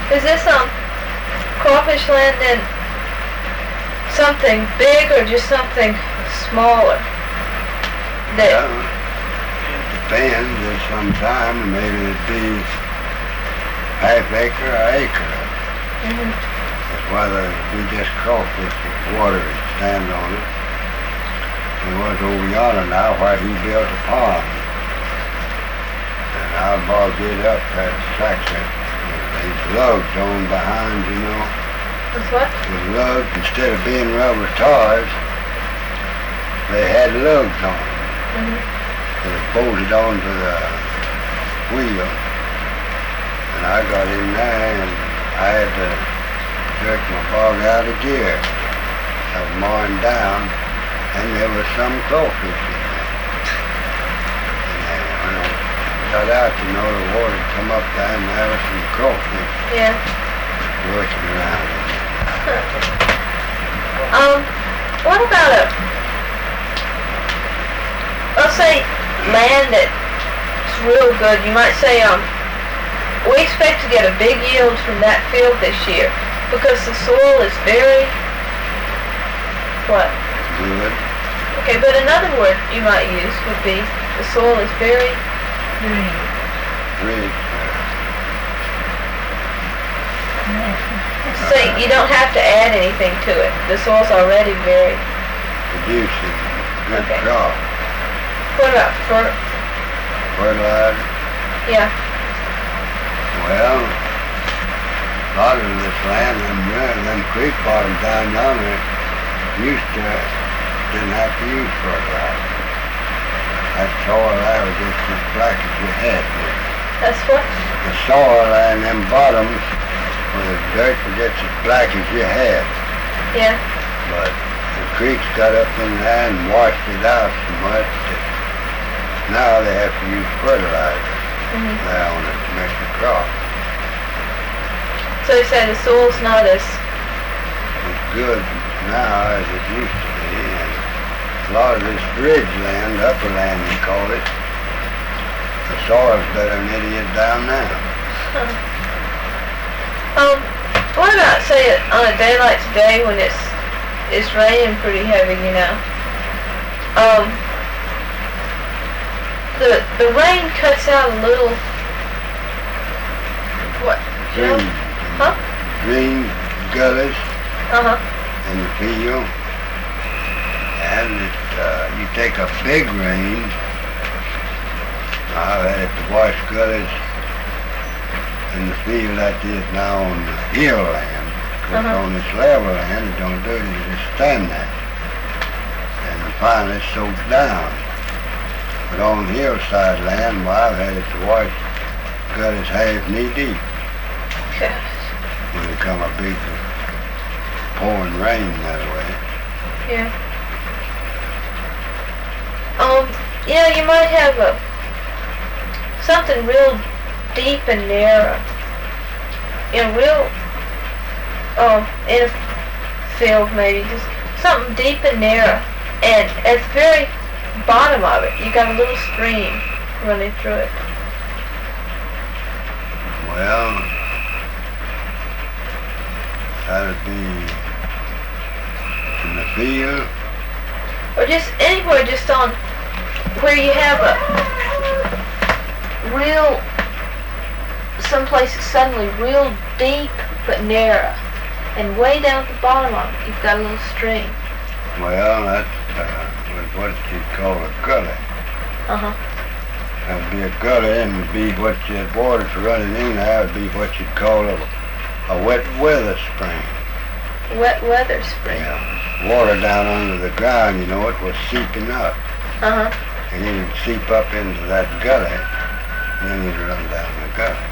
Is this crawfish land in something big or just something smaller? Well, depends. There's some time maybe it'd be half acre or acre. Mm-hmm. That's whether we just crawfish with water and stand on it. It was over yonder now where he built a pond. And I bogged it up at the section. These lugs on behind, you know. With what? The lugs, instead of being rubber tires, they had lugs on them. Mm-hmm. They were bolted onto the wheel. And I got in there and I had to jerk my bog out of gear. I was mowing down and there was some crawfish in there. And when I got out, you know, the water would come up there and there was some crawfish working around in there. What about let's say land that's real good? You might say, we expect to get a big yield from that field this year because the soil is very, what? Good. Okay, but another word you might use would be the soil is very Rich. So you don't have to add anything to it. The soil's already very Producing good Okay. crop. What about Fertilizer. Yeah. Well, a lot of this land, them creek bottoms down yonder, didn't have to use fertilizer. That soil there was just as black as your head. That's what? The soil and them bottoms, where the dirt was just as black as your head. Yeah. But the creeks got up in there and washed it out so much that now they have to use fertilizer Mm-hmm. there on it to make the crop. So you say the soil's not as It's good now as it used to be, and a lot of this ridge land, upper land you call it, the soil's better than it is down now. What about, say, on a day like today when it's raining pretty heavy, you know? The rain cuts out a little. What? Green, Huh? green gutters Uh-huh. in the field, and you take a big rain. I've had to wash gutters in the field like this now on the hill land. Because on this level land, it don't do it, you just stand there. And finally it's soaked down. But on hillside land, well, I've had it to wash gutters half knee deep Gosh. when it come a big pouring rain that way. Yeah. Yeah, you might have something real deep and narrow. You know, in a field maybe, just something deep and narrow. And at the very bottom of it, you got a little stream running through it. Well, that'd be in the field. Or just anywhere, just on where you have a real, someplace that's suddenly real deep but narrow. And way down at the bottom of it, you've got a little stream. Well, that was what you'd call a gully. Uh-huh. That'd be a gully, and would be what your water's running in there would be what you'd call a wet weather spring. Wet weather spring. Yeah. Water down under the ground, you know, it was seeping up. Uh-huh. And it would seep up into that gully, and then it'd run down the gully.